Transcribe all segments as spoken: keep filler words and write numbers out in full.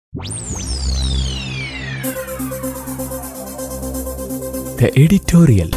The editorial.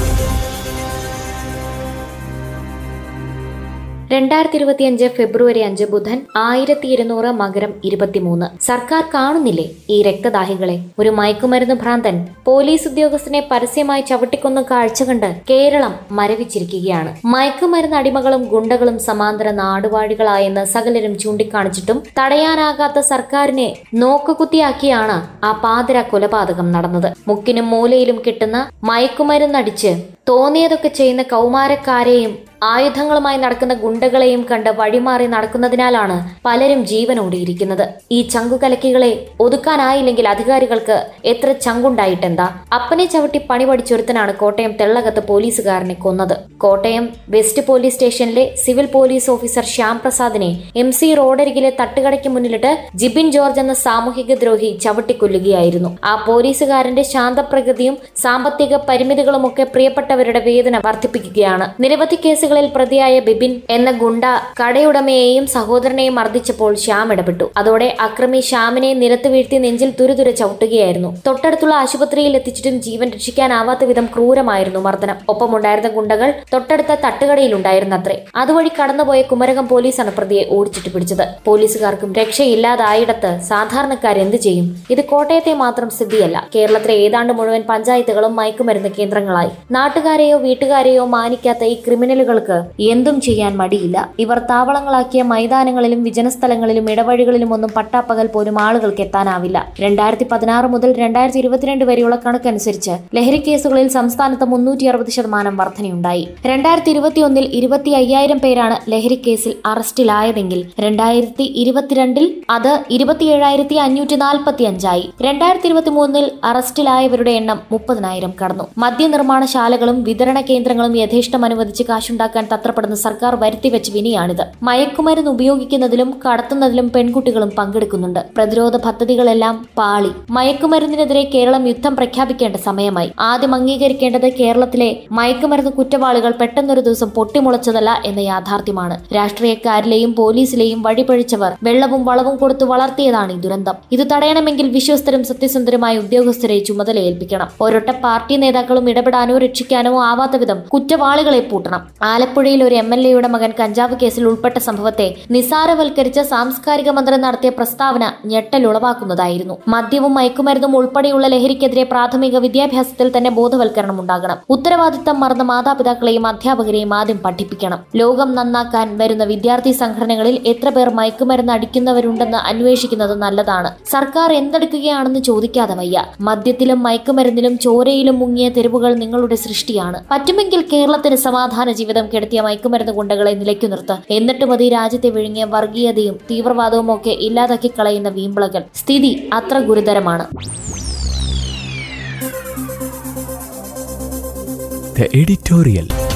രണ്ടായിരത്തി ഇരുപത്തിയഞ്ച് ഫെബ്രുവരി അഞ്ച് ബുധൻ ആയിരത്തി ഇരുന്നൂറ് മകരം ഇരുപത്തിമൂന്ന്. സർക്കാർ കാണുന്നില്ലേ ഈ രക്തദാഹികളെ? ഒരു മയക്കുമരുന്ന് ഭ്രാന്തൻ പോലീസ് ഉദ്യോഗസ്ഥനെ പരസ്യമായി ചവിട്ടിക്കൊന്ന് കാഴ്ച കണ്ട് കേരളം മരവിച്ചിരിക്കുകയാണ്. മയക്കുമരുന്ന് അടിമകളും ഗുണ്ടകളും സമാന്തര നാടുവാഴികളായെന്ന് സകലരും ചൂണ്ടിക്കാണിച്ചിട്ടും തടയാനാകാത്ത സർക്കാരിനെ നോക്കുകുത്തിയാക്കിയാണ് ആ പാതിര കൊലപാതകം നടന്നത്. മുക്കിനും മൂലയിലും കിട്ടുന്ന മയക്കുമരുന്നടിച്ച് തോന്നിയതൊക്കെ ചെയ്യുന്ന കൗമാരക്കാരെയും ആയുധങ്ങളുമായി നടക്കുന്ന ഗുണ്ടകളെയും കണ്ട് വഴിമാറി നടക്കുന്നതിനാലാണ് പലരും ജീവനോടിയിരിക്കുന്നത്. ഈ ചങ്കുകലക്കികളെ ഒതുക്കാനായില്ലെങ്കിൽ അധികാരികൾക്ക് എത്ര ചങ്കുണ്ടായിട്ടെന്താ? അപ്പനെ ചവിട്ടി പണി പഠിച്ചൊരുത്തനാണ് കോട്ടയം തെള്ളകത്ത് പോലീസുകാരനെ കൊന്നത്. കോട്ടയം വെസ്റ്റ് പോലീസ് സ്റ്റേഷനിലെ സിവിൽ പോലീസ് ഓഫീസർ ശ്യാം പ്രസാദിനെ എം സി റോഡരികിലെ തട്ടുകടയ്ക്ക് മുന്നിലിട്ട് ജിബിൻ ജോർജ് എന്ന സാമൂഹിക ദ്രോഹി ചവിട്ടിക്കൊല്ലുകയായിരുന്നു. ആ പോലീസുകാരന്റെ ശാന്തപ്രകൃതിയും സാമ്പത്തിക പരിമിതികളുമൊക്കെ പ്രിയപ്പെട്ടവരുടെ വേദന വർദ്ധിപ്പിക്കുകയാണ്. നിരവധി കേസുകൾ ിൽ പ്രതിയായ ബിബിൻ എന്ന ഗുണ്ട കടയുടമയെയും സഹോദരനെയും മർദ്ദിച്ചപ്പോൾ ശ്യാം ഇടപെട്ടു. അതോടെ അക്രമി ശ്യാമിനെ നിലത്ത് വീഴ്ത്തി നെഞ്ചിൽ തുരുതുര ചവിട്ടുകയായിരുന്നു. തൊട്ടടുത്തുള്ള ആശുപത്രിയിൽ എത്തിച്ചിട്ടും ജീവൻ രക്ഷിക്കാനാവാത്ത വിധം ക്രൂരമായിരുന്നു മർദ്ദനം. ഒപ്പമുണ്ടായിരുന്ന ഗുണ്ടകൾ തൊട്ടടുത്ത തട്ടുകടയിലുണ്ടായിരുന്നത്രേ. അതുവഴി കടന്നുപോയ കുമരകം പോലീസാണ് പ്രതിയെ ഓടിച്ചിട്ട് പിടിച്ചത്. പോലീസുകാർക്കും രക്ഷയില്ലാതായിടത്ത് സാധാരണക്കാർ എന്ത് ചെയ്യും? ഇത് കോട്ടയത്തെ മാത്രം സ്ഥിതിയല്ല. കേരളത്തിലെ ഏതാണ്ട് മുഴുവൻ പഞ്ചായത്തുകളും മയക്കുമരുന്ന് കേന്ദ്രങ്ങളായി. നാട്ടുകാരെയോ വീട്ടുകാരെയോ മാനിക്കാത്ത ഈ ക്രിമിനലുകൾ എന്തും ചെയ്യാൻ മടിയില്ല. ഇവർ താവളങ്ങളാക്കിയ മൈതാനങ്ങളിലും വിജനസ്ഥലങ്ങളിലും ഇടവഴികളിലും ഒന്നും പട്ടാപ്പകൽ പോലും ആളുകൾക്ക് എത്താനാവില്ല. രണ്ടായിരത്തി പതിനാറ് മുതൽ രണ്ടായിരത്തി ഇരുപത്തിരണ്ട് വരെയുള്ള കണക്കനുസരിച്ച് ലഹരി കേസുകളിൽ സംസ്ഥാനത്ത് മുന്നൂറ്റി അറുപത് ശതമാനം വർധനയുണ്ടായി. രണ്ടായിരത്തി ഇരുപത്തി ഒന്നിൽ ഇരുപത്തി അയ്യായിരം പേരാണ് ലഹരി കേസിൽ അറസ്റ്റിലായതെങ്കിൽ രണ്ടായിരത്തി ഇരുപത്തിരണ്ടിൽ അത് ഇരുപത്തിയേഴായിരത്തി അഞ്ഞൂറ്റി നാൽപ്പത്തി അഞ്ചായി. രണ്ടായിരത്തി ഇരുപത്തി മൂന്നിൽ അറസ്റ്റിലായവരുടെ എണ്ണം മുപ്പതിനായിരം കടന്നു. മദ്യനിർമ്മാണശാലകളും വിതരണ കേന്ദ്രങ്ങളും യഥേഷ്ടം അനുവദിച്ച് കാശുണ്ടാക്കാൻ തത്രപ്പെടുന്ന സർക്കാർ വരുത്തിവെച്ച വിനിയാണിത്. മയക്കുമരുന്ന് ഉപയോഗിക്കുന്നതിലും കടത്തുന്നതിലും പെൺകുട്ടികളും പങ്കെടുക്കുന്നുണ്ട്. പ്രതിരോധ പദ്ധതികളെല്ലാം പാളി. മയക്കുമരുന്നിനെതിരെ കേരളം യുദ്ധം പ്രഖ്യാപിക്കേണ്ട സമയമായി. ആദ്യം അംഗീകരിക്കേണ്ടത് കേരളത്തിലെ മയക്കുമരുന്ന് കുറ്റവാളികൾ പെട്ടെന്നൊരു ദിവസം പൊട്ടിമുളച്ചതല്ല എന്ന യാഥാർത്ഥ്യമാണ്. രാഷ്ട്രീയക്കാരിലെയും പോലീസിലെയും വഴിപഴിച്ചവർ വെള്ളവും വളവും കൊടുത്തു വളർത്തിയതാണ് ഈ ദുരന്തം. ഇത് തടയണമെങ്കിൽ വിശ്വസ്തരും സത്യസന്ധരുമായ ഉദ്യോഗസ്ഥരെ ചുമതലയേൽപ്പിക്കണം. ഒരൊറ്റ പാർട്ടി നേതാക്കളും ഇടപെടാനോ രക്ഷിക്കാനോ ആവാത്ത വിധം കുറ്റവാളികളെ പൂട്ടണം. ആലപ്പുഴയിൽ ഒരു എം എൽ എയുടെ മകൻ കഞ്ചാവ് കേസിൽ ഉൾപ്പെട്ട സംഭവത്തെ നിസാരവൽക്കരിച്ച സാംസ്കാരിക മന്ത്രി നടത്തിയ പ്രസ്താവന ഞെട്ടലുളവാക്കുന്നതായിരുന്നു. മദ്യവും മയക്കുമരുന്നും ഉൾപ്പെടെയുള്ള ലഹരിക്കെതിരെ പ്രാഥമിക വിദ്യാഭ്യാസത്തിൽ തന്നെ ബോധവൽക്കരണം ഉണ്ടാകണം. ഉത്തരവാദിത്തം മറന്ന മാതാപിതാക്കളെയും അധ്യാപകരെയും ആദ്യം പഠിപ്പിക്കണം. ലോകം നന്നാക്കാൻ വരുന്ന വിദ്യാർത്ഥി സംഘടനകളിൽ എത്ര പേർ മയക്കുമരുന്ന് അടിക്കുന്നവരുണ്ടെന്ന് അന്വേഷിക്കുന്നത് നല്ലതാണ്. സർക്കാർ എന്തെടുക്കുകയാണെന്ന് ചോദിക്കാതെ വയ്യ. മദ്യത്തിലും മയക്കുമരുന്നിലും ചോരയിലും മുങ്ങിയ തെരുവുകൾ നിങ്ങളുടെ സൃഷ്ടിയാണ്. പറ്റുമെങ്കിൽ കേരളത്തിന് സമാധാന ജീവിതം കെടുത്തിയ മയക്കുമരുന്ന് ഗുണ്ടകളെ നിലയ്ക്കു നിർത്ത്. എന്നിട്ടും അത് രാജ്യത്തെ വിഴുങ്ങിയ വർഗീയതയും തീവ്രവാദവും ഒക്കെ ഇല്ലാതാക്കി കളയുന്ന വീമ്പിളകൾ. സ്ഥിതി അത്ര ഗുരുതരമാണ്. The editorial.